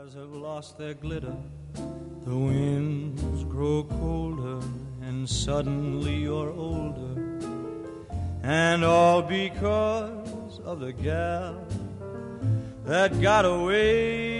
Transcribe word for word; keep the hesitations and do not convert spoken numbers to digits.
stars have lost their glitter, the winds grow colder, and suddenly you're older, and all because of the gal that got away